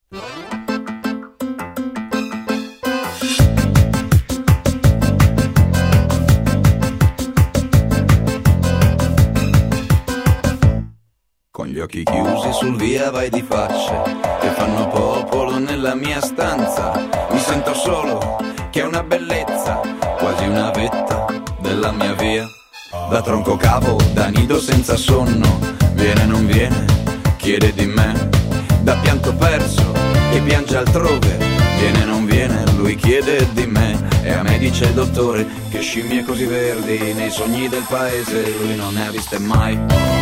Con gli occhi chiusi sul via vai di facce che fanno popolo nella mia stanza. Mi sento solo, che è una bellezza, quasi una vetta della mia via. Da tronco cavo, da nido senza sonno, viene non viene, chiede di me. Da pianto perso, che piange altrove, viene non viene, lui chiede di me. E a me dice il dottore che scimmie così verdi nei sogni del paese lui non ne ha viste mai.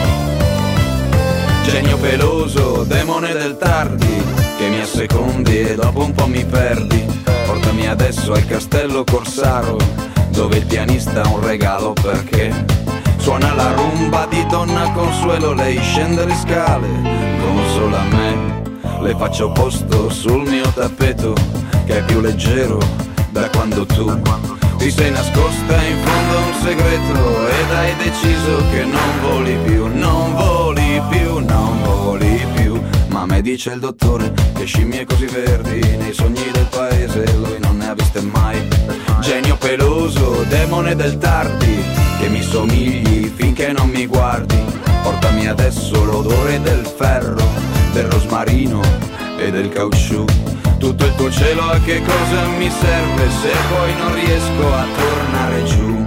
Genio peloso, demone del tardi, che mi assecondi e dopo un po' mi perdi. Portami adesso al castello Corsaro, dove il pianista ha un regalo perché suona la rumba di Donna Consuelo. Lei scende le scale, consola me, le faccio posto sul mio tappeto, che è più leggero da quando tu ti sei nascosta in fondo a un segreto ed hai deciso che non voli più, non voli più, non voli più. Ma a me dice il dottore che scimmie così verdi nei sogni del paese lui non ne ha viste mai. Genio peloso, demone del tardi, che mi somigli finché non mi guardi. Portami adesso l'odore del ferro, del rosmarino e del caucciù. Tutto il tuo cielo a che cosa mi serve se poi non riesco a tornare giù?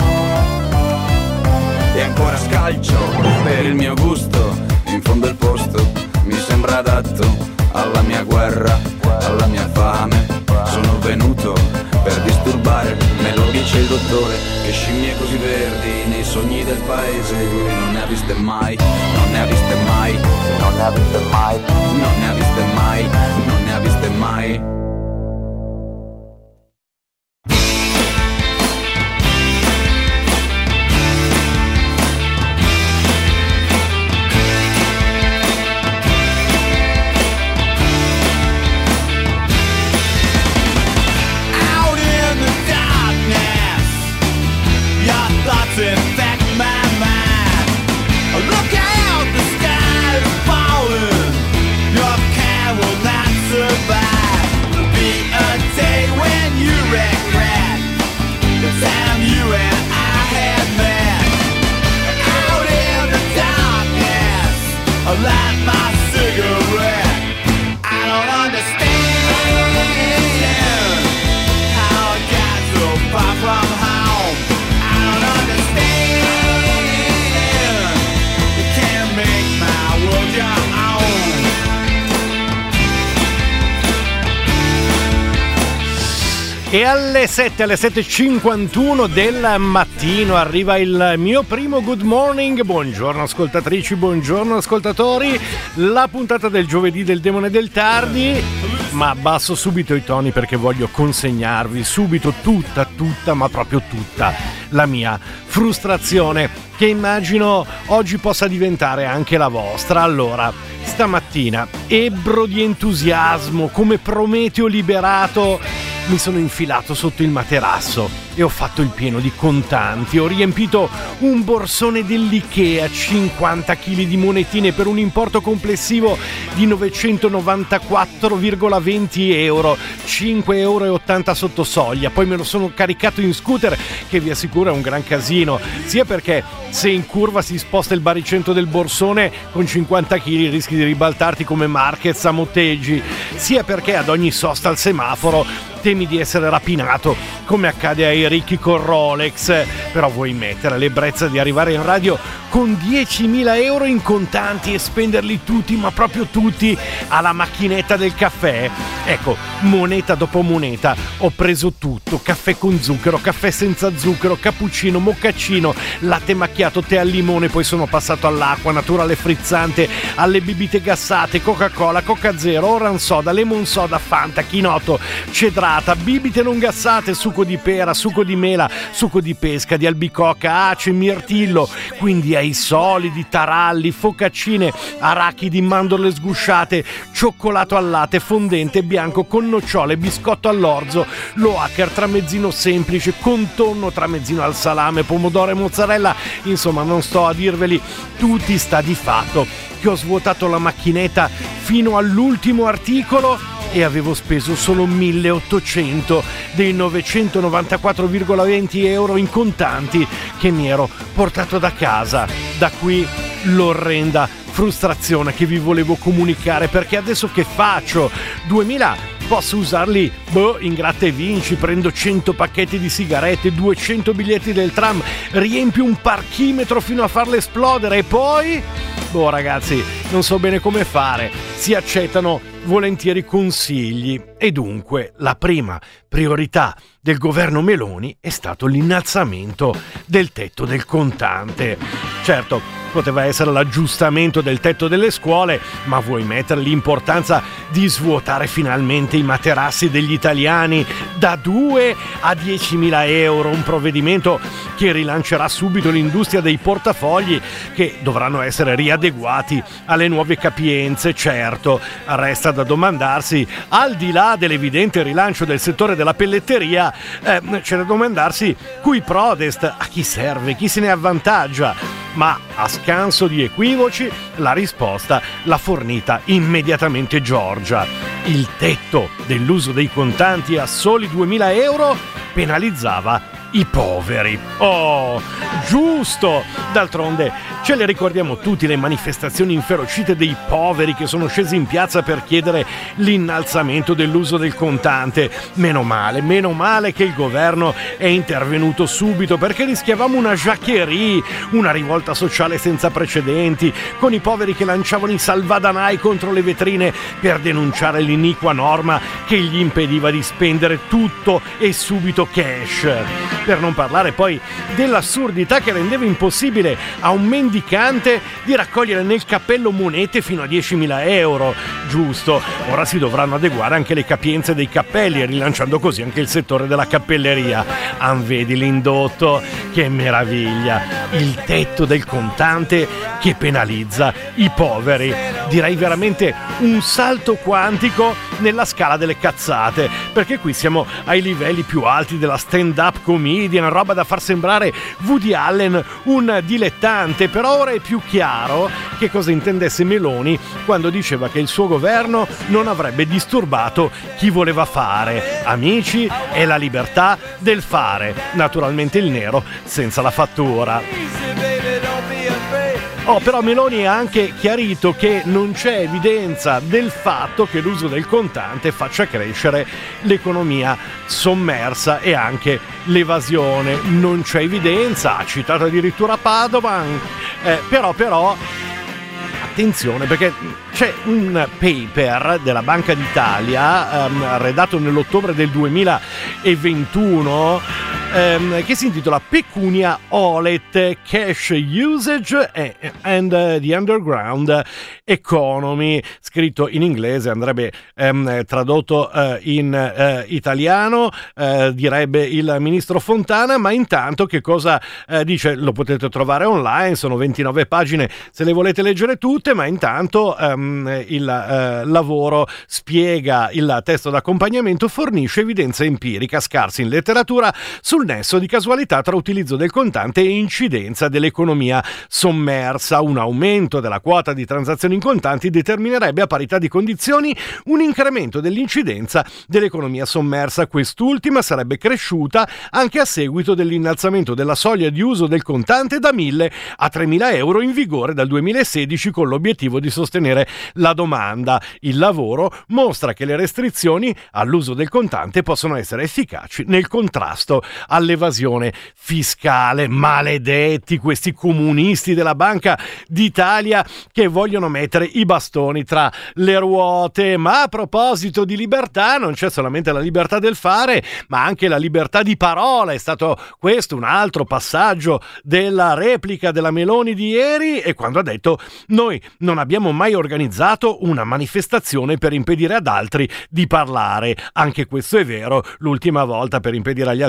E ancora scalcio per il mio gusto, in fondo il posto mi sembra adatto alla mia guerra, alla mia fame. Sono venuto per disturbare, me lo dice il dottore, che scimmie così verdi nei sogni del paese lui non ne ha viste mai, non ne ha viste mai, non ne ha viste mai, non ne ha viste mai, non ne ha viste mai. Infect my mind. Look out, the sky is falling. Your kind will not survive. There'll be a day when you regret the time you and I had met. Out in the darkness, I light my cigarette. I don't understand how I got so far from home. I don't understand. You can't make my world your own. E alle 7:51 del mattino arriva il mio primo Good Morning. Buongiorno ascoltatrici, buongiorno ascoltatori. La puntata del giovedì del Demone del Tardi. Ma abbasso subito i toni perché voglio consegnarvi subito tutta, ma proprio tutta la mia frustrazione, che immagino oggi possa diventare anche la vostra. Allora, stamattina, ebbro di entusiasmo, come Prometeo liberato, mi sono infilato sotto il materasso e ho fatto il pieno di contanti. Ho riempito un borsone dell'Ikea, 50 kg di monetine per un importo complessivo di 994,20 euro, 5,80 euro sotto soglia. Poi me lo sono caricato in scooter, che vi assicuro è un gran casino, sia perché se in curva si sposta il baricentro del borsone con 50 kg rischi di ribaltarti come Marquez a Motteggi, sia perché ad ogni sosta al semaforo temi di essere rapinato come accade ai ricchi con Rolex. Però vuoi mettere l'ebbrezza di arrivare in radio con 10.000 euro in contanti e spenderli tutti, ma proprio tutti, alla macchinetta del caffè? Ecco, moneta dopo moneta ho preso tutto: caffè con zucchero, caffè senza zucchero, cappuccino, moccacino, latte macchiato, tè al limone. Poi sono passato all'acqua naturale frizzante, alle bibite gassate, Coca-Cola, Coca Zero, Orange Soda, Lemon Soda, Fanta, Chinotto, Cedrata, bibite non gassate, succo di pera, succo di mela, succo di pesca, di albicocca, ace, mirtillo. Quindi ai solidi, taralli, focaccine, arachidi, mandorle sgusciate, cioccolato al latte, fondente bianco con nocciole, biscotto all'orzo, Loacker, tramezzino semplice, contorno, tramezzino al salame, pomodoro e mozzarella. Insomma, non sto a dirveli tutti, sta di fatto che ho svuotato la macchinetta fino all'ultimo articolo e avevo speso solo 1.800 dei 994,20 euro in contanti che mi ero portato da casa. Da qui l'orrenda frustrazione che vi volevo comunicare, perché adesso che faccio? 2000 posso usarli in gratta e vinci, prendo 100 pacchetti di sigarette, 200 biglietti del tram, riempio un parchimetro fino a farle esplodere e poi ragazzi, non so bene come fare. Si accettano volentieri consigli e dunque la prima priorità del governo Meloni è stato l'innalzamento del tetto del contante. Certo, poteva essere l'aggiustamento del tetto delle scuole, ma vuoi mettere l'importanza di svuotare finalmente i materassi degli italiani da 2 a 10.000 euro, un provvedimento che rilancerà subito l'industria dei portafogli che dovranno essere riadeguati alle nuove capienze. Certo, resta da domandarsi, al di là dell'evidente rilancio del settore della pelletteria, c'è da domandarsi cui prodest, a chi serve, chi se ne avvantaggia. Ma a scanso di equivoci, la risposta l'ha fornita immediatamente Giorgia. Il tetto dell'uso dei contanti a soli 2.000 euro penalizzava i poveri. Oh, giusto! D'altronde ce le ricordiamo tutti le manifestazioni inferocite dei poveri che sono scesi in piazza per chiedere l'innalzamento dell'uso del contante. Meno male che il governo è intervenuto subito, perché rischiavamo una jacquerie, una rivolta sociale senza precedenti, con i poveri che lanciavano i salvadanai contro le vetrine per denunciare l'iniqua norma che gli impediva di spendere tutto e subito cash. Per non parlare poi dell'assurdità che rendeva impossibile a un mendicante di raccogliere nel cappello monete fino a 10.000 euro. Giusto, ora si dovranno adeguare anche le capienze dei cappelli, rilanciando così anche il settore della cappelleria. Vedi l'indotto? Che meraviglia! Il tetto del contante che penalizza i poveri. Direi veramente un salto quantico nella scala delle cazzate, perché qui siamo ai livelli più alti della stand-up comedian, roba da far sembrare Woody Allen un dilettante. Però ora è più chiaro che cosa intendesse Meloni quando diceva che il suo governo non avrebbe disturbato chi voleva fare. Amici, è la libertà del fare, naturalmente il nero senza la fattura. Però Meloni ha anche chiarito che non c'è evidenza del fatto che l'uso del contante faccia crescere l'economia sommersa e anche l'evasione. Non c'è evidenza, ha citato addirittura Padovan, però attenzione, perché c'è un paper della Banca d'Italia redatto nell'ottobre del 2021 che si intitola Pecunia Olet, Cash Usage and the Underground Economy, scritto in inglese, andrebbe tradotto in italiano, direbbe il ministro Fontana. Ma intanto che cosa dice? Lo potete trovare online, sono 29 pagine se le volete leggere tutte, ma intanto il lavoro spiega, il testo d'accompagnamento fornisce evidenza empirica scarsa in letteratura sul nesso di casualità tra utilizzo del contante e incidenza dell'economia sommersa. Un aumento della quota di transazioni in contanti determinerebbe a parità di condizioni un incremento dell'incidenza dell'economia sommersa. Quest'ultima sarebbe cresciuta anche a seguito dell'innalzamento della soglia di uso del contante da 1.000 a 3.000 euro in vigore dal 2016 con l'obiettivo di sostenere la domanda. Il lavoro mostra che le restrizioni all'uso del contante possono essere efficaci nel contrasto all'evasione fiscale. Maledetti questi comunisti della Banca d'Italia che vogliono mettere i bastoni tra le ruote. Ma a proposito di libertà, non c'è solamente la libertà del fare, ma anche la libertà di parola. È stato questo un altro passaggio della replica della Meloni di ieri, e quando ha detto: noi non abbiamo mai organizzato una manifestazione per impedire ad altri di parlare. Anche questo è vero, l'ultima volta per impedire agli altri di parlare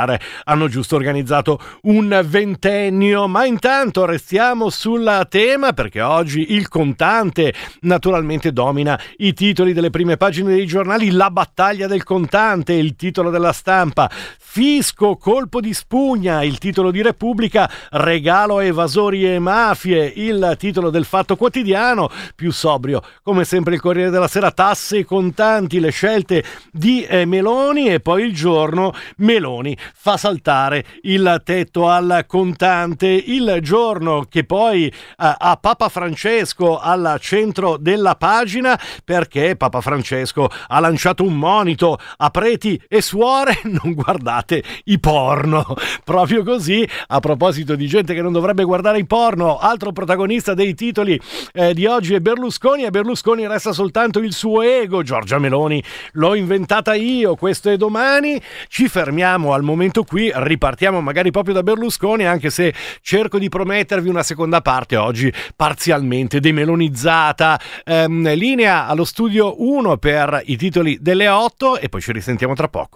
Star hanno giusto organizzato un ventennio. Ma intanto restiamo sul tema, perché oggi il contante naturalmente domina i titoli delle prime pagine dei giornali. La battaglia del contante, il titolo della Stampa. Fisco, colpo di spugna, il titolo di Repubblica. Regalo a evasori e mafie, il titolo del Fatto Quotidiano. Più sobrio come sempre il Corriere della Sera. Tasse e contanti, le scelte di Meloni. E poi Il Giorno, Meloni fa saltare il tetto al contante. Il Giorno che poi ha Papa Francesco al centro della pagina, perché Papa Francesco ha lanciato un monito a preti e suore: non guardate i porno. Proprio così, a proposito di gente che non dovrebbe guardare i porno, altro protagonista dei titoli di oggi è Berlusconi. A Berlusconi resta soltanto il suo ego. Giorgia Meloni, l'ho inventata io, questo è Domani. Ci fermiamo al momento qui, ripartiamo magari proprio da Berlusconi, anche se cerco di promettervi una seconda parte oggi parzialmente demelonizzata. Linea allo studio 1 per i titoli delle 8 e poi ci risentiamo tra poco.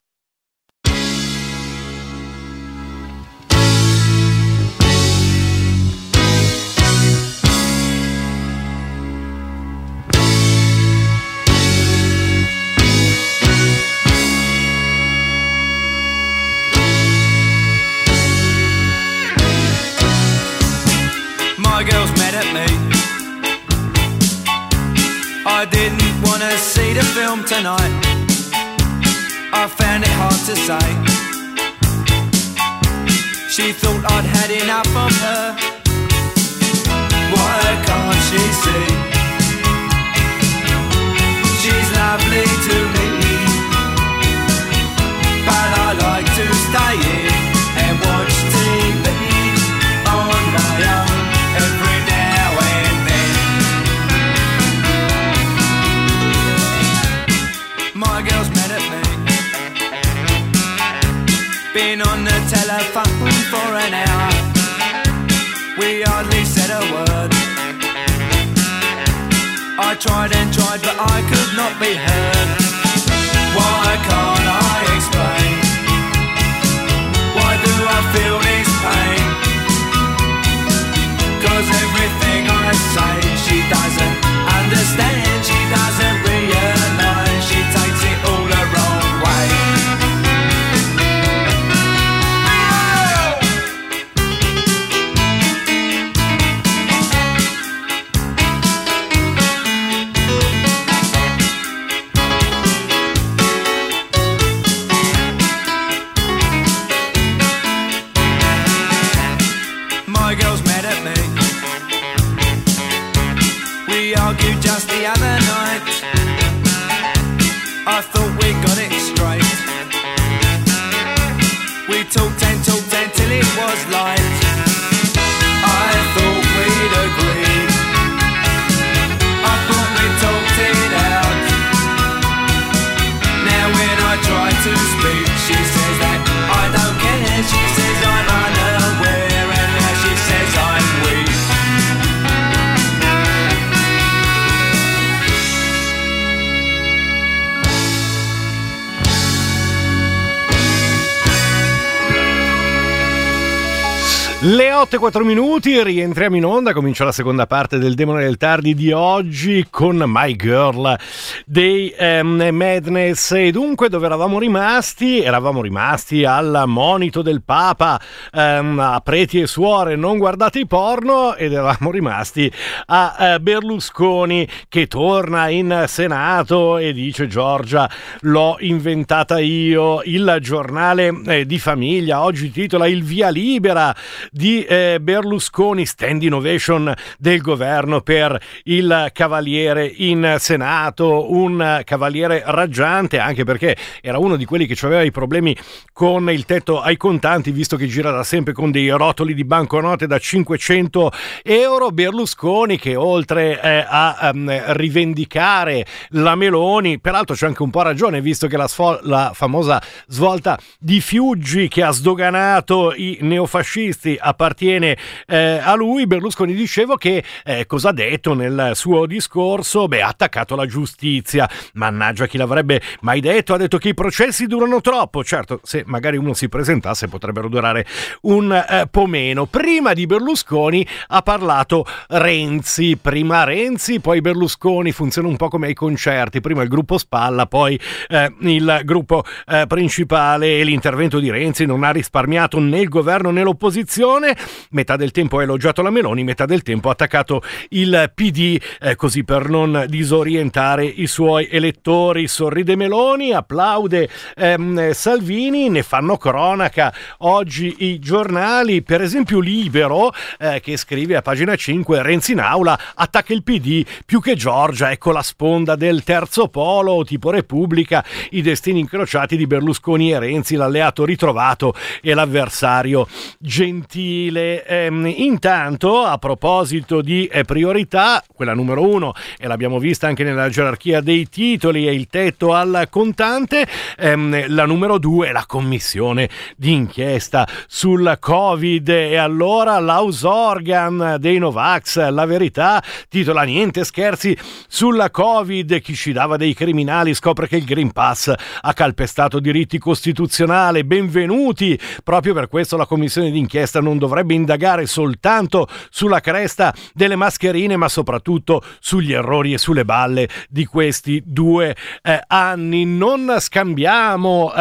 My girl's mad at me. I didn't want to see the film tonight. I found it hard to say. She thought I'd had enough of her. Why can't she see? She's lovely to me, but I like to stay in and watch TV on my own every now and then. My girl's mad at me. Been on the telephone for an hour. We hardly said a word. I tried and tried, but I could not be heard. Why can't I explain? Why do I feel this pain? 'Cause everything I say she doesn't understand. She doesn't realize. She takes it all the wrong way. My girl's mad at me. We argued just the other night. I thought we got it straight. We talked and talked until it was light. I thought we'd agreed. I thought we talked it out. Now when I try to speak, she says that I don't care. She says I'm unaware, and now she says I'm weak. Le 8:04, rientriamo in onda, comincia la seconda parte del Demone del Tardi di oggi con My Girl dei Madness. E dunque dove eravamo rimasti? Eravamo rimasti al monito del Papa a preti e suore: non guardate i porno. Ed eravamo rimasti a Berlusconi che torna in Senato e dice: Giorgia, l'ho inventata io. Il giornale di famiglia oggi titola: il via libera di Berlusconi, stand innovation del governo per il cavaliere in Senato, un cavaliere raggiante, anche perché era uno di quelli che aveva i problemi con il tetto ai contanti, visto che gira da sempre con dei rotoli di banconote da 500 euro. Berlusconi che oltre a rivendicare la Meloni, peraltro c'è anche un po' ragione, visto che la famosa svolta di Fiuggi che ha sdoganato i neofascisti a partire appartiene a lui. Berlusconi, dicevo, che cosa ha detto nel suo discorso? Ha attaccato la giustizia. Mannaggia, chi l'avrebbe mai detto? Ha detto che i processi durano troppo. Certo, se magari uno si presentasse potrebbero durare un po' meno. Prima di Berlusconi ha parlato Renzi, prima Renzi, poi Berlusconi. Funziona un po' come ai concerti, prima il gruppo spalla, poi il gruppo principale, e l'intervento di Renzi non ha risparmiato né il governo né l'opposizione. Metà del tempo ha elogiato la Meloni, metà del tempo ha attaccato il PD, così per non disorientare i suoi elettori. Sorride Meloni, applaude Salvini, ne fanno cronaca oggi i giornali, per esempio Libero, che scrive a pagina 5: Renzi in aula, attacca il PD più che Giorgia, ecco la sponda del terzo polo, tipo Repubblica, i destini incrociati di Berlusconi e Renzi, l'alleato ritrovato e l'avversario gentile. Intanto, a proposito di priorità, quella numero 1, e l'abbiamo vista anche nella gerarchia dei titoli, è il tetto al contante. La numero 2 è la commissione d'inchiesta sul Covid, e allora l'house organ dei Novax, La Verità, titola: niente scherzi sulla Covid, chi ci dava dei criminali scopre che il Green Pass ha calpestato diritti costituzionali. Benvenuti, proprio per questo la commissione d'inchiesta non dovrebbe indagare soltanto sulla cresta delle mascherine, ma soprattutto sugli errori e sulle balle di questi 2 anni. Non scambiamo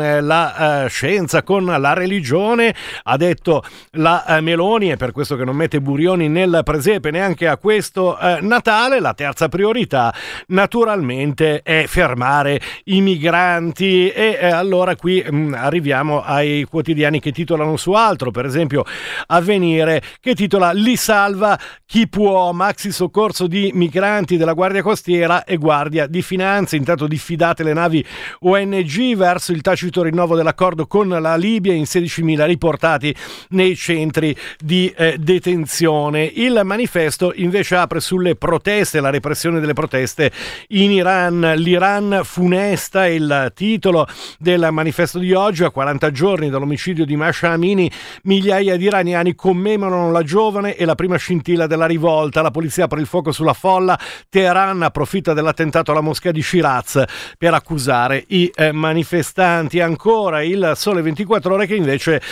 la scienza con la religione, ha detto la Meloni, è per questo che non mette Burioni nel presepe neanche a questo Natale. La terza priorità naturalmente è fermare i migranti, e allora qui arriviamo ai quotidiani che titolano su altro. Per esempio Avvenire, che titola: li salva chi può, maxi soccorso di migranti della Guardia Costiera e Guardia di Finanza. Intanto diffidate le navi ONG verso il tacito rinnovo dell'accordo con la Libia, in 16.000 riportati nei centri di detenzione. Il Manifesto invece apre sulle proteste, la repressione delle proteste in Iran. L'Iran funesta, il titolo del Manifesto di oggi. A 40 giorni dall'omicidio di Masha Amini, migliaia di iraniani commemorano la giovane e la prima scintilla della rivolta. La polizia apre il fuoco sulla folla. Teheran approfitta dell'attentato alla moschea di Shiraz per accusare i manifestanti. Ancora il Sole 24 Ore, che invece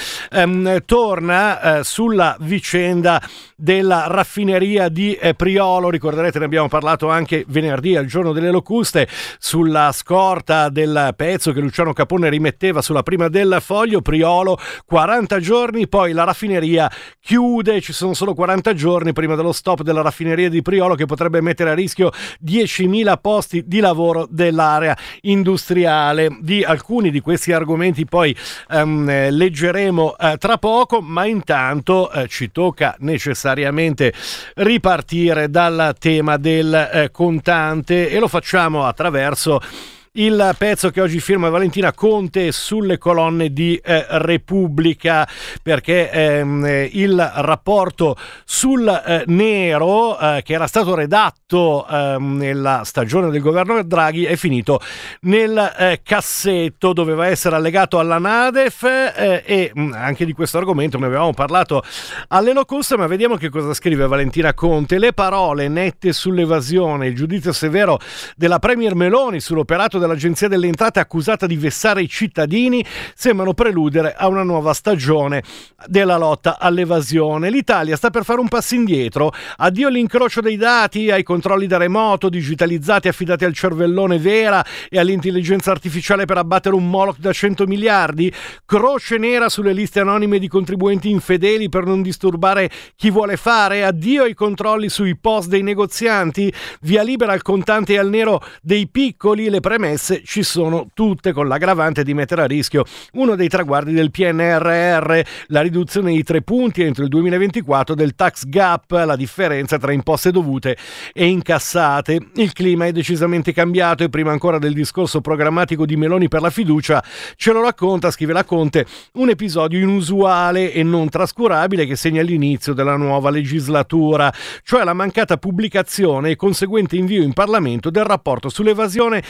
torna sulla vicenda della raffineria di Priolo. Ricorderete, ne abbiamo parlato anche venerdì al giorno delle locuste, sulla scorta del pezzo che Luciano Capone rimetteva sulla prima del Foglio. Priolo, 40 giorni, poi la raffineria chiude. Ci sono solo 40 giorni prima dello stop della raffineria di Priolo, che potrebbe mettere a rischio 10.000 posti di lavoro dell'area industriale. Di alcuni di questi argomenti poi leggeremo tra poco, ma intanto ci tocca necessariamente ripartire dal tema del contante, e lo facciamo attraverso il pezzo che oggi firma Valentina Conte sulle colonne di Repubblica, perché il rapporto sul nero che era stato redatto nella stagione del governo Draghi è finito nel cassetto. Doveva essere allegato alla NADEF, e anche di questo argomento ne avevamo parlato alle locuste, ma vediamo che cosa scrive Valentina Conte. Le parole nette sull'evasione, il giudizio severo della premier Meloni sull'operato dell'Agenzia delle Entrate, accusata di vessare i cittadini, sembrano preludere a una nuova stagione della lotta all'evasione. L'Italia sta per fare un passo indietro. Addio l'incrocio dei dati, ai controlli da remoto digitalizzati affidati al cervellone Vera e all'intelligenza artificiale per abbattere un Moloch da 100 miliardi. Croce nera sulle liste anonime di contribuenti infedeli per non disturbare chi vuole fare. Addio ai controlli sui post dei negozianti. Via libera al contante e al nero dei piccoli. Le premesse ci sono tutte, con l'aggravante di mettere a rischio uno dei traguardi del PNRR, la riduzione di 3 punti entro il 2024 del tax gap, la differenza tra imposte dovute e incassate. Il clima è decisamente cambiato, e prima ancora del discorso programmatico di Meloni per la fiducia, ce lo racconta, scrive la Conte, un episodio inusuale e non trascurabile che segna l'inizio della nuova legislatura, cioè la mancata pubblicazione e conseguente invio in Parlamento del rapporto sull'evasione che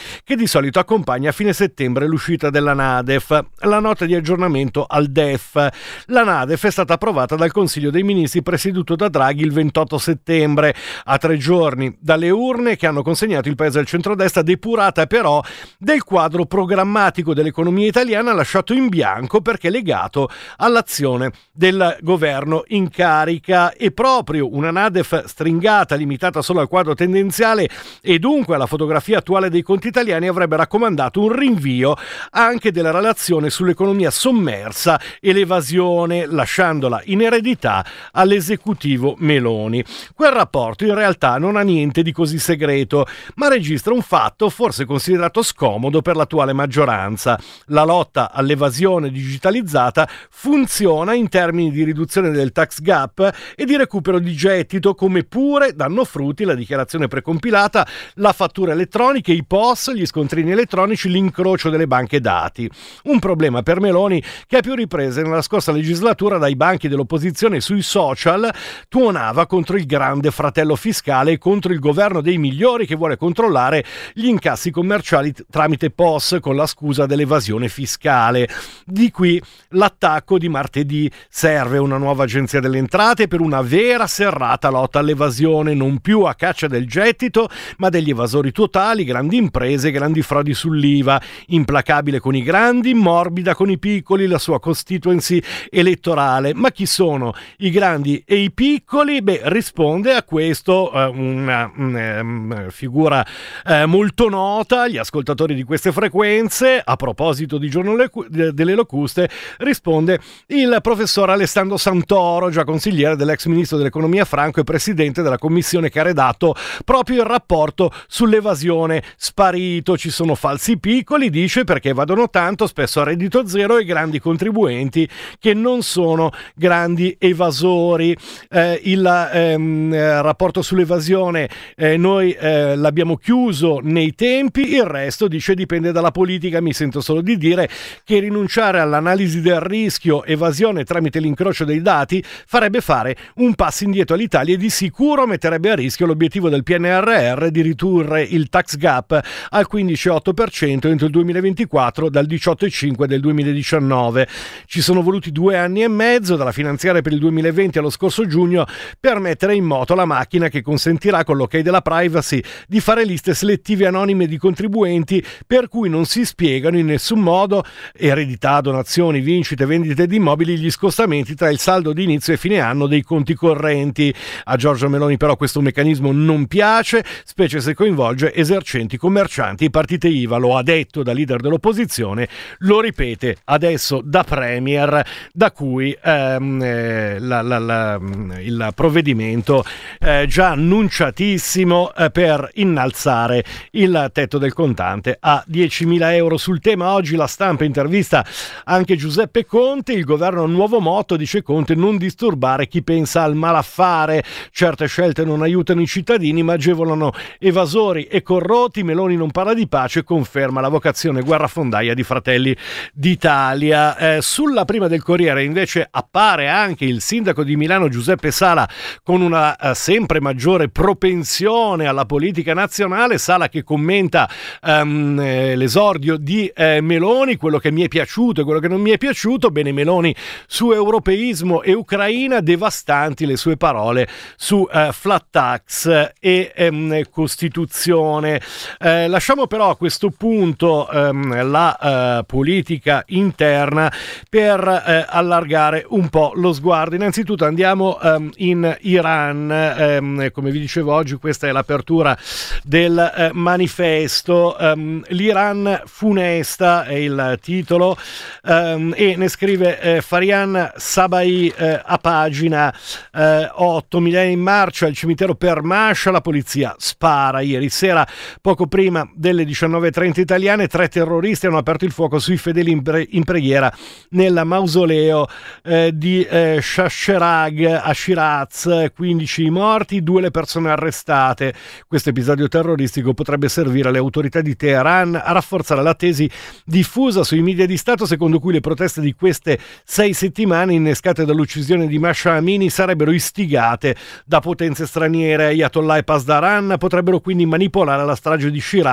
solito accompagna a fine settembre l'uscita della NADEF, la nota di aggiornamento al DEF. La NADEF è stata approvata dal Consiglio dei Ministri presieduto da Draghi il 28 settembre, a 3 giorni dalle urne che hanno consegnato il paese al centrodestra, depurata però del quadro programmatico dell'economia italiana lasciato in bianco perché legato all'azione del governo in carica. E proprio una NADEF stringata, limitata solo al quadro tendenziale e dunque alla fotografia attuale dei conti italiani, avrebbe raccomandato un rinvio anche della relazione sull'economia sommersa e l'evasione, lasciandola in eredità all'esecutivo Meloni. Quel rapporto in realtà non ha niente di così segreto, ma registra un fatto forse considerato scomodo per l'attuale maggioranza. La lotta all'evasione digitalizzata funziona in termini di riduzione del tax gap e di recupero di gettito, come pure danno frutti la dichiarazione precompilata, la fattura elettronica, i POS, gli scontrini elettronici, l'incrocio delle banche dati. Un problema per Meloni che a più riprese nella scorsa legislatura dai banchi dell'opposizione sui social tuonava contro il grande fratello fiscale e contro il governo dei migliori che vuole controllare gli incassi commerciali tramite POS con la scusa dell'evasione fiscale. Di qui l'attacco di martedì. Serve una nuova agenzia delle entrate per una vera serrata lotta all'evasione, non più a caccia del gettito ma degli evasori totali, grandi imprese, grandi frodi sull'IVA. Implacabile con i grandi, morbida con i piccoli, la sua constituency elettorale. Ma chi sono i grandi e i piccoli? Beh, risponde a questo una figura molto nota. Gli ascoltatori di queste frequenze, a proposito di Giorno delle Locuste, risponde il professor Alessandro Santoro, già consigliere dell'ex ministro dell'economia Franco e presidente della commissione che ha redatto proprio il rapporto sull'evasione. Sparito, ci sono falsi piccoli, dice, perché evadono tanto, spesso a reddito zero, e grandi contribuenti che non sono grandi evasori. Il rapporto sull'evasione noi l'abbiamo chiuso nei tempi, il resto, dice, dipende dalla politica. Mi sento solo di dire che rinunciare all'analisi del rischio evasione tramite l'incrocio dei dati farebbe fare un passo indietro all'Italia e di sicuro metterebbe a rischio l'obiettivo del PNRR di ridurre il tax gap al 15,8% entro il 2024 dal 18,5% del 2019. Ci sono voluti 2 anni e mezzo, dalla finanziaria per il 2020 allo scorso giugno, per mettere in moto la macchina che consentirà, con l'ok della privacy, di fare liste selettive anonime di contribuenti per cui non si spiegano in nessun modo eredità, donazioni, vincite, vendite di immobili, gli scostamenti tra il saldo di inizio e fine anno dei conti correnti. A Giorgia Meloni però questo meccanismo non piace, specie se coinvolge esercenti, commercianti e partite IVA. Lo ha detto da leader dell'opposizione, lo ripete adesso da premier, da cui il provvedimento già annunciatissimo per innalzare il tetto del contante a 10.000 euro. Sul tema oggi La Stampa intervista anche Giuseppe Conte. Il governo ha un nuovo motto, dice Conte: non disturbare chi pensa al malaffare. Certe scelte non aiutano i cittadini ma agevolano evasori e corrotti. Meloni non parla di pace, conferma la vocazione guerrafondaia di Fratelli d'Italia. Sulla prima del Corriere invece appare anche il sindaco di Milano Giuseppe Sala con una sempre maggiore propensione alla politica nazionale. Sala che commenta l'esordio di Meloni, quello che mi è piaciuto e quello che non mi è piaciuto. Bene, Meloni su europeismo e Ucraina, devastanti le sue parole su flat tax e Costituzione. Lasciamo però a questo punto la politica interna per allargare un po' lo sguardo. Innanzitutto andiamo in Iran. Come vi dicevo, oggi questa è l'apertura del manifesto. L'Iran funesta è il titolo, e ne scrive Farian Sabai a pagina 8. Migliaia in marcia al cimitero per Masha, la polizia spara. Ieri sera, poco prima delle 19:30 italiane, 3 terroristi hanno aperto il fuoco sui fedeli in preghiera nel mausoleo di Shasheragh a Shiraz. 15 i morti, 2 le persone arrestate. Questo episodio terroristico potrebbe servire alle autorità di Teheran a rafforzare la tesi diffusa sui media di Stato secondo cui le proteste di queste 6 settimane, innescate dall'uccisione di Mahsa Amini, sarebbero istigate da potenze straniere. Ayatollah e Pasdaran potrebbero quindi manipolare la strage di Shiraz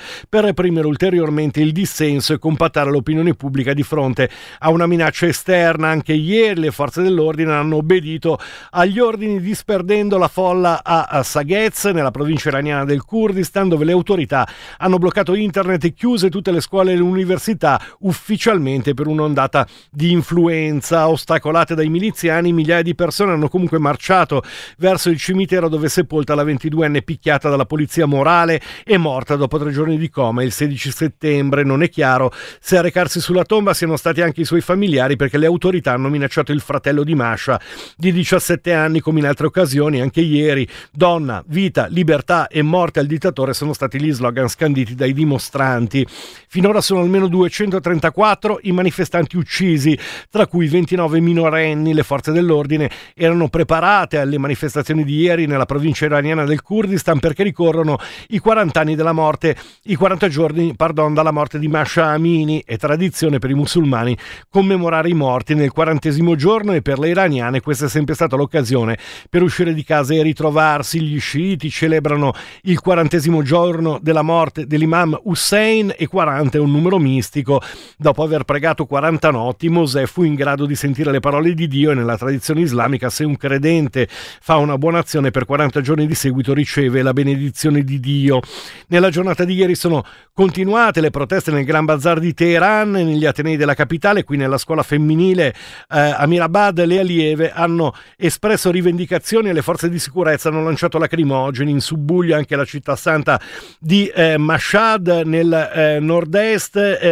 per reprimere ulteriormente il dissenso e compattare l'opinione pubblica di fronte a una minaccia esterna. Anche ieri le forze dell'ordine hanno obbedito agli ordini disperdendo la folla a Saghez, nella provincia iraniana del Kurdistan, dove le autorità hanno bloccato internet e chiuse tutte le scuole e le università ufficialmente per un'ondata di influenza. Ostacolate dai miliziani, migliaia di persone hanno comunque marciato verso il cimitero dove è sepolta la 22enne picchiata dalla polizia morale e morta dopo 3 giorni di coma il 16 settembre. Non è chiaro se a recarsi sulla tomba siano stati anche i suoi familiari, perché le autorità hanno minacciato il fratello di Masha di 17 anni come in altre occasioni. Anche ieri donna, vita, libertà e morte al dittatore sono stati gli slogan scanditi dai dimostranti. Finora sono almeno 234 i manifestanti uccisi, tra cui 29 minorenni. Le forze dell'ordine erano preparate alle manifestazioni di ieri nella provincia iraniana del Kurdistan perché ricorrono i 40 anni della morte, i 40 giorni, dalla morte di Masha Amini. È tradizione per i musulmani commemorare i morti nel 40° giorno e per le iraniane questa è sempre stata l'occasione per uscire di casa e ritrovarsi. Gli sciiti celebrano il 40° giorno della morte dell'imam Hussein e 40 è un numero mistico. Dopo aver pregato 40 notti, Mosè fu in grado di sentire le parole di Dio e nella tradizione islamica se un credente fa una buona azione per 40 giorni di seguito riceve la benedizione di Dio. Nella giornata di ieri sono continuate le proteste nel Gran Bazar di Teheran e negli atenei della capitale. Qui nella scuola femminile Amirabad le allieve hanno espresso rivendicazioni e le forze di sicurezza hanno lanciato lacrimogeni. In subbuglio anche la città santa di Mashhad nel nord-est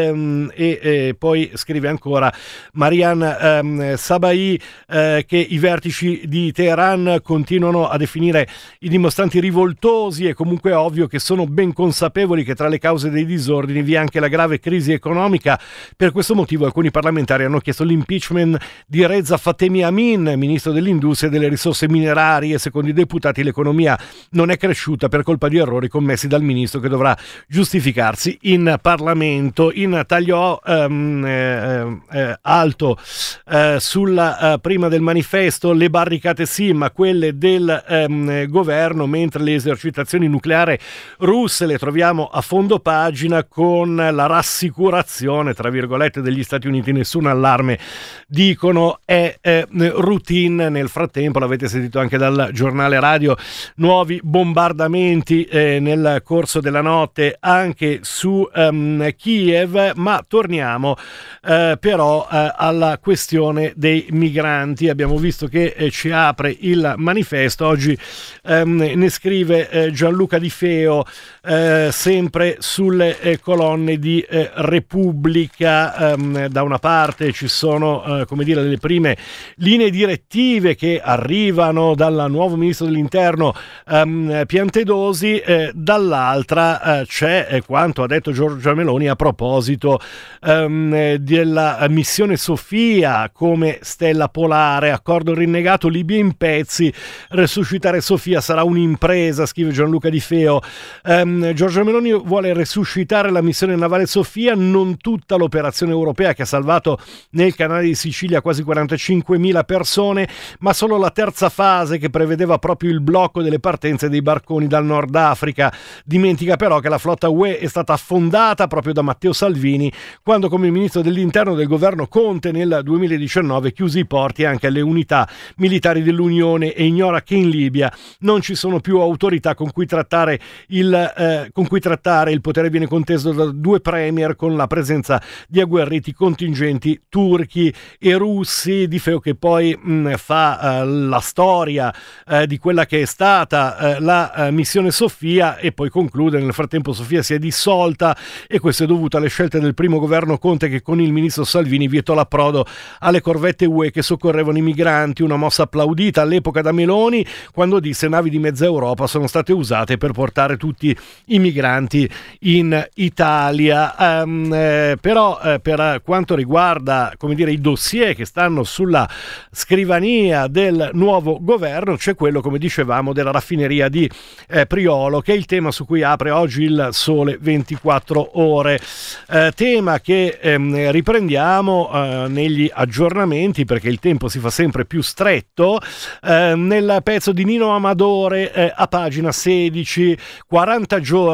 e poi scrive ancora Marian Sabai che i vertici di Teheran continuano a definire i dimostranti rivoltosi. È comunque ovvio che sono ben consapevoli che tra le cause dei disordini vi è anche la grave crisi economica. Per questo motivo alcuni parlamentari hanno chiesto l'impeachment di Reza Fatemi Amin, ministro dell'industria e delle risorse minerarie. Secondo i deputati l'economia non è cresciuta per colpa di errori commessi dal ministro che dovrà giustificarsi in Parlamento. In taglio alto sulla prima del manifesto le barricate sì, ma quelle del governo, mentre le esercitazioni nucleari russe le troviamo a fondo pagina con la rassicurazione tra virgolette degli Stati Uniti. Nessun allarme, dicono, è routine. Nel frattempo, l'avete sentito anche dal giornale radio, nuovi bombardamenti nel corso della notte anche su Kiev. Ma torniamo però alla questione dei migranti. Abbiamo visto che ci apre il manifesto oggi, ne scrive Gianluca Di Feo sempre sulle colonne di Repubblica. Da una parte ci sono come dire le prime linee direttive che arrivano dal nuovo ministro dell'interno Piantedosi, dall'altra c'è quanto ha detto Giorgia Meloni a proposito della missione Sofia come stella polare. Accordo rinnegato, Libia in pezzi, resuscitare Sofia sarà un'impresa, scrive Gianluca Di Feo. Giorgia Meloni vuole resuscitare la missione navale Sofia, non tutta l'operazione europea che ha salvato nel canale di Sicilia quasi 45.000 persone, ma solo la terza fase che prevedeva proprio il blocco delle partenze dei barconi dal Nord Africa. Dimentica però che la flotta UE è stata affondata proprio da Matteo Salvini quando come ministro dell'interno del governo Conte nel 2019 chiuse i porti anche alle unità militari dell'Unione e ignora che in Libia non ci sono più autorità con cui trattare il potere viene conteso da 2 premier con la presenza di agguerriti contingenti turchi e russi. Di Feo che poi fa la storia di quella che è stata la missione Sofia e poi conclude: nel frattempo Sofia si è dissolta e questo è dovuto alle scelte del primo governo Conte che con il ministro Salvini vietò l'approdo alle corvette UE che soccorrevano i migranti, una mossa applaudita all'epoca da Meloni quando disse navi di mezza Europa sono state usate per portare tutti i migranti in Italia. Però per quanto riguarda come dire i dossier che stanno sulla scrivania del nuovo governo c'è quello, come dicevamo, della raffineria di Priolo, che è il tema su cui apre oggi il Sole 24 Ore, tema che riprendiamo negli aggiornamenti perché il tempo si fa sempre più stretto. Nel pezzo di Nino Amadore a pagina 16, 40 giorni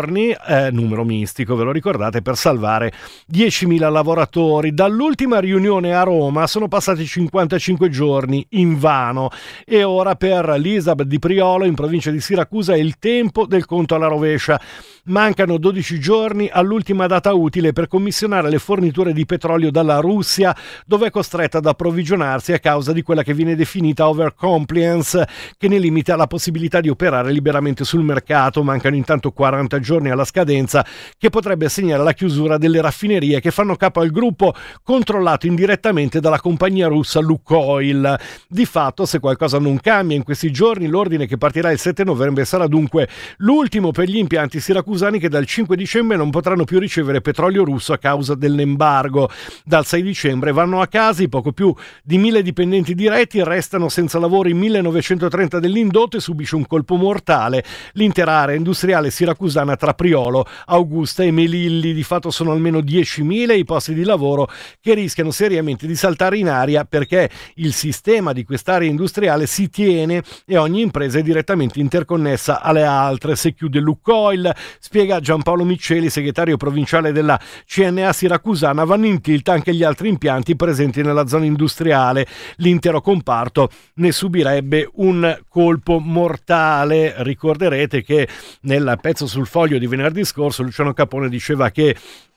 numero mistico, ve lo ricordate, per salvare 10.000 lavoratori. Dall'ultima riunione a Roma sono passati 55 giorni invano e ora per l'ISAB di Priolo in provincia di Siracusa è il tempo del conto alla rovescia. Mancano 12 giorni all'ultima data utile per commissionare le forniture di petrolio dalla Russia, dove è costretta ad approvvigionarsi a causa di quella che viene definita overcompliance, che ne limita la possibilità di operare liberamente sul mercato. Mancano intanto 40 giorni alla scadenza, che potrebbe segnare la chiusura delle raffinerie che fanno capo al gruppo controllato indirettamente dalla compagnia russa Lukoil. Di fatto, se qualcosa non cambia in questi giorni, l'ordine che partirà il 7 novembre sarà dunque l'ultimo per gli impianti siracusani che dal 5 dicembre non potranno più ricevere petrolio russo a causa dell'embargo. Dal 6 dicembre vanno a casa i poco più di 1.000 dipendenti diretti, restano senza lavoro in 1.930 dell'indotto e subisce un colpo mortale l'intera area industriale siracusana tra Priolo, Augusta e Melilli. Di fatto sono almeno 10.000 i posti di lavoro che rischiano seriamente di saltare in aria, perché il sistema di quest'area industriale si tiene e ogni impresa è direttamente interconnessa alle altre. Se chiude Lukoil, spiega Giampaolo Micceli, segretario provinciale della CNA siracusana, vanno in tilt anche gli altri impianti presenti nella zona industriale. L'intero comparto ne subirebbe un colpo mortale. Ricorderete che nel pezzo sul Foglio di venerdì scorso Luciano Capone diceva che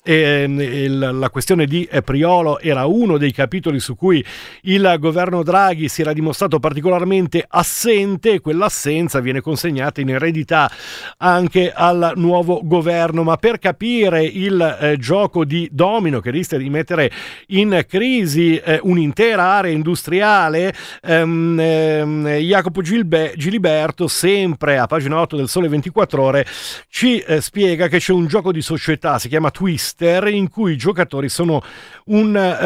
la questione di Priolo era uno dei capitoli su cui il governo Draghi si era dimostrato particolarmente assente, e quell'assenza viene consegnata in eredità anche al nuovo governo. Ma per capire il gioco di domino che rischia di mettere in crisi un'intera area industriale, Jacopo Giliberto, sempre a pagina 8 del Sole 24 Ore, ci spiega che c'è un gioco di società, si chiama Twist, in cui i giocatori sono su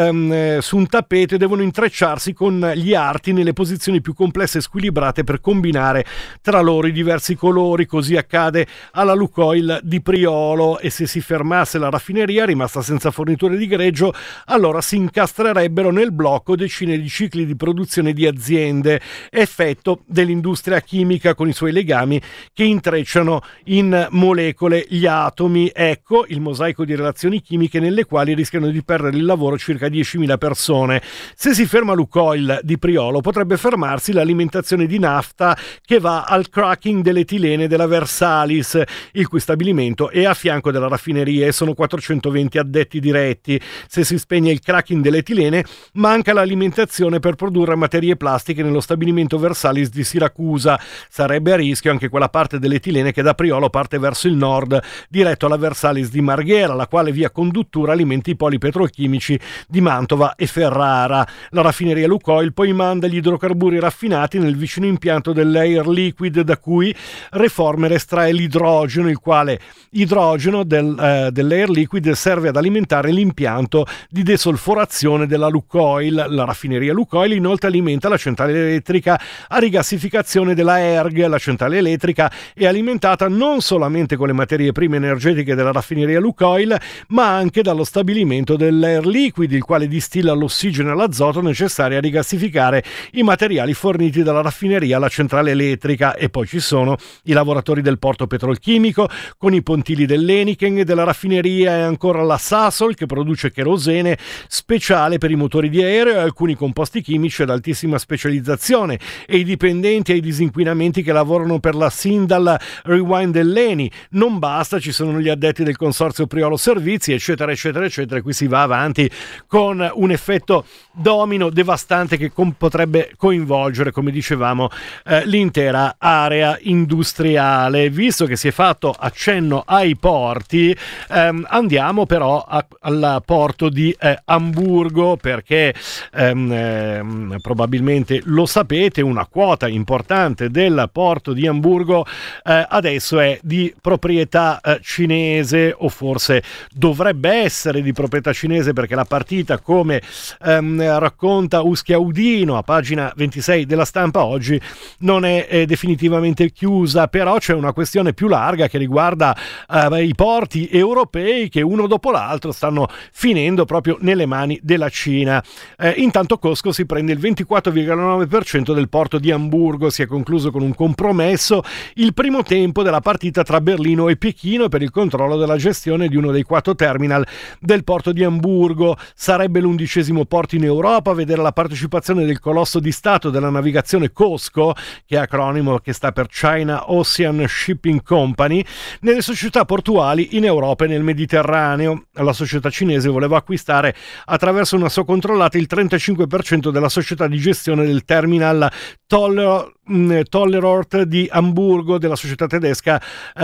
un tappeto e devono intrecciarsi con gli arti nelle posizioni più complesse e squilibrate per combinare tra loro i diversi colori. Così accade alla Lukoil di Priolo, e se si fermasse la raffineria rimasta senza forniture di greggio, allora si incastrerebbero nel blocco decine di cicli di produzione di aziende, effetto dell'industria chimica con i suoi legami che intrecciano in molecole gli atomi. Ecco il mosaico di relazioni chimiche nelle quali rischiano di perdere il lavoro circa 10.000 persone. Se si ferma Lukoil di Priolo, potrebbe fermarsi l'alimentazione di nafta che va al cracking dell'etilene della Versalis, il cui stabilimento è a fianco della raffineria e sono 420 addetti diretti. Se si spegne il cracking dell'etilene, manca l'alimentazione per produrre materie plastiche nello stabilimento Versalis di Siracusa. Sarebbe a rischio anche quella parte dell'etilene che da Priolo parte verso il nord, diretto alla Versalis di Marghera, la quale via conduttura alimenta i poli petrolchimici di Mantova e Ferrara. La raffineria Lukoil poi manda gli idrocarburi raffinati nel vicino impianto dell'Air Liquide, da cui Reformer estrae l'idrogeno, il quale idrogeno dell'Air Liquide serve ad alimentare l'impianto di desolforazione della Lukoil. La raffineria Lukoil inoltre alimenta la centrale elettrica a rigassificazione della ERG. La centrale elettrica è alimentata non solamente con le materie prime energetiche della raffineria Lukoil, ma anche dallo stabilimento dell'Air Liquide, il quale distilla l'ossigeno e l'azoto necessari a rigassificare i materiali forniti dalla raffineria alla centrale elettrica. E poi ci sono i lavoratori del porto petrolchimico con i pontili dell'Heineken e della raffineria, e ancora la Sasol che produce cherosene speciale per i motori di aereo e alcuni composti chimici ad altissima specializzazione, e i dipendenti e i disinquinamenti che lavorano per la Sindal Rewind dell'Eni. Non basta, ci sono gli addetti del consorzio Priolo Servizi, eccetera eccetera eccetera. Qui si va avanti con un effetto domino devastante che potrebbe coinvolgere, come dicevamo, l'intera area industriale. Visto che si è fatto accenno ai porti, andiamo però al porto di Amburgo, perché probabilmente lo sapete, una quota importante del porto di Amburgo adesso è di proprietà cinese, o forse dovrebbe essere di proprietà cinese, perché la partita, come racconta Uschi Audino a pagina 26 della Stampa oggi, non è definitivamente chiusa. Però c'è una questione più larga che riguarda i porti europei, che uno dopo l'altro stanno finendo proprio nelle mani della Cina. Intanto Cosco si prende il 24,9% del porto di Amburgo. Si è concluso con un compromesso il primo tempo della partita tra Berlino e Peking Pechino per il controllo della gestione di uno dei 4 terminal del porto di Amburgo. Sarebbe l'11° porto in Europa a vedere la partecipazione del colosso di Stato della navigazione COSCO, che è acronimo che sta per China Ocean Shipping Company, nelle società portuali in Europa e nel Mediterraneo. La società cinese voleva acquistare attraverso una sua controllata il 35% della società di gestione del terminal Tollerort di Amburgo della società tedesca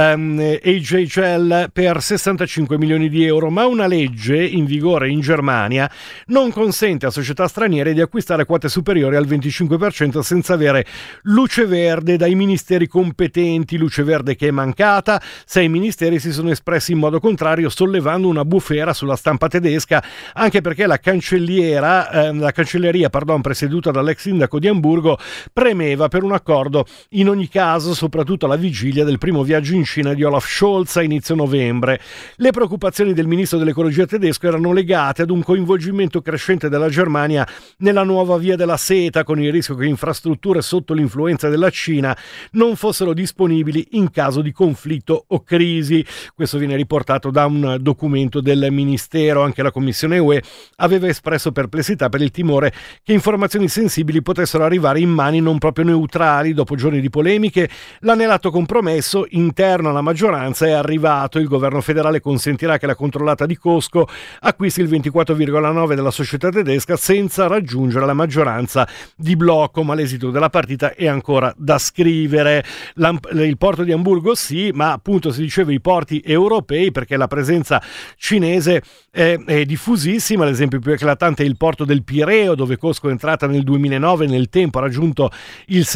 HHL per 65 milioni di euro, ma una legge in vigore in Germania non consente a società straniere di acquistare quote superiori al 25% senza avere luce verde dai ministeri competenti, luce verde che è mancata. 6 ministeri si sono espressi in modo contrario, sollevando una bufera sulla stampa tedesca, anche perché la cancelleria presieduta dall'ex sindaco di Amburgo premeva per un accordo in ogni caso, soprattutto alla vigilia del primo viaggio in Cina di Olaf Scholz a inizio novembre. Le preoccupazioni del ministro dell'ecologia tedesco erano legate ad un coinvolgimento crescente della Germania nella nuova via della seta, con il rischio che infrastrutture sotto l'influenza della Cina non fossero disponibili in caso di conflitto o crisi. Questo viene riportato da un documento del ministero. Anche la Commissione UE aveva espresso perplessità per il timore che informazioni sensibili potessero arrivare in mani non proprio neutrali. Dopo giorni di polemiche, l'anelato compromesso interno alla maggioranza è arrivato. Il governo federale consentirà che la controllata di COSCO acquisti il 24,9% della società tedesca senza raggiungere la maggioranza di blocco, ma l'esito della partita è ancora da scrivere. Il porto di Amburgo sì, ma appunto si diceva i porti europei, perché la presenza cinese è diffusissima. L'esempio più eclatante è il porto del Pireo, dove COSCO è entrata nel 2009 e nel tempo ha raggiunto il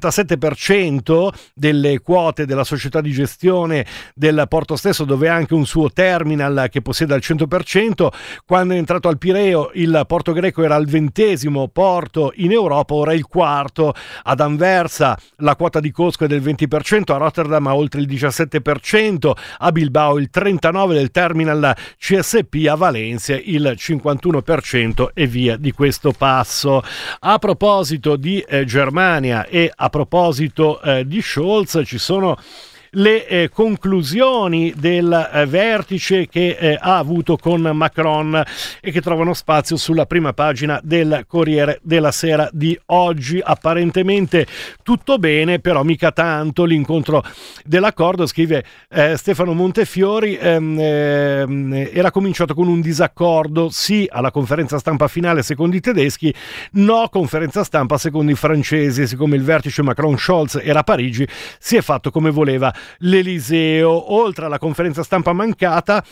67% delle quote della società di gestione del porto stesso, dove ha anche un suo terminal che possiede al 100%. Quando è entrato al Pireo, il porto greco era il 20° porto in Europa, ora è il 4°. Ad Anversa la quota di COSCO è del 20%, a Rotterdam ha oltre il 17%, a Bilbao il 39% del terminal CSP, a Valencia il 51% e via di questo passo. A proposito di Germania e a proposito di Scholz, ci sono le conclusioni del vertice che ha avuto con Macron e che trovano spazio sulla prima pagina del Corriere della Sera di oggi. Apparentemente tutto bene, però mica tanto. L'incontro dell'accordo, scrive Stefano Montefiori, era cominciato con un disaccordo: sì alla conferenza stampa finale secondo i tedeschi, no conferenza stampa secondo i francesi. Siccome il vertice Macron-Scholz era a Parigi, si è fatto come voleva l'Eliseo. Oltre alla conferenza stampa mancata,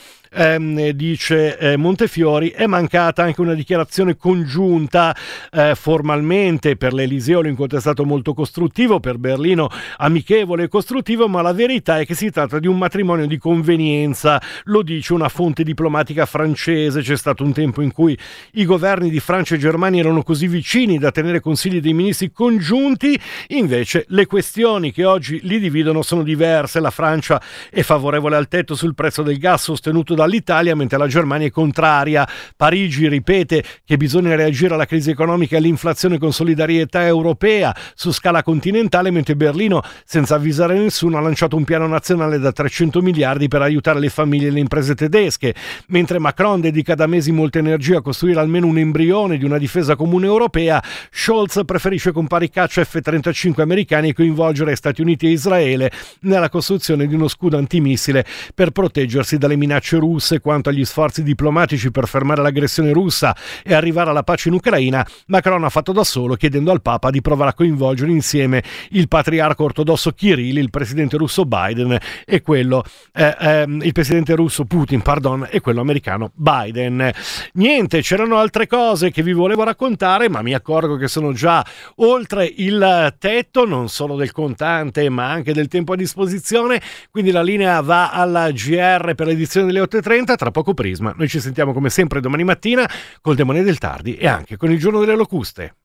dice Montefiori, è mancata anche una dichiarazione congiunta. Formalmente per l'Eliseo l'incontro è stato molto costruttivo, per Berlino amichevole e costruttivo, ma la verità è che si tratta di un matrimonio di convenienza, lo dice una fonte diplomatica francese. C'è stato un tempo in cui i governi di Francia e Germania erano così vicini da tenere consigli dei ministri congiunti, invece le questioni che oggi li dividono sono diverse. La Francia è favorevole al tetto sul prezzo del gas sostenuto dall'Italia, mentre la Germania è contraria. Parigi ripete che bisogna reagire alla crisi economica e all'inflazione con solidarietà europea su scala continentale, mentre Berlino, senza avvisare nessuno, ha lanciato un piano nazionale da 300 miliardi per aiutare le famiglie e le imprese tedesche. Mentre Macron dedica da mesi molta energia a costruire almeno un embrione di una difesa comune europea, Scholz preferisce con pari caccia F-35 americani e coinvolgere Stati Uniti e Israele nella costruzione di uno scudo antimissile per proteggersi dalle minacce russe. Quanto agli sforzi diplomatici per fermare l'aggressione russa e arrivare alla pace in Ucraina, Macron ha fatto da solo, chiedendo al Papa di provare a coinvolgere insieme il patriarca ortodosso Kirill, il presidente russo Biden e quello il presidente russo Putin, e quello americano Biden. Niente, c'erano altre cose che vi volevo raccontare, ma mi accorgo che sono già oltre il tetto, non solo del contante ma anche del tempo a disposizione, quindi la linea va alla GR per l'edizione delle 8:30, tra poco Prisma. Noi ci sentiamo come sempre domani mattina col Demone del Tardi e anche con il Giorno delle Locuste.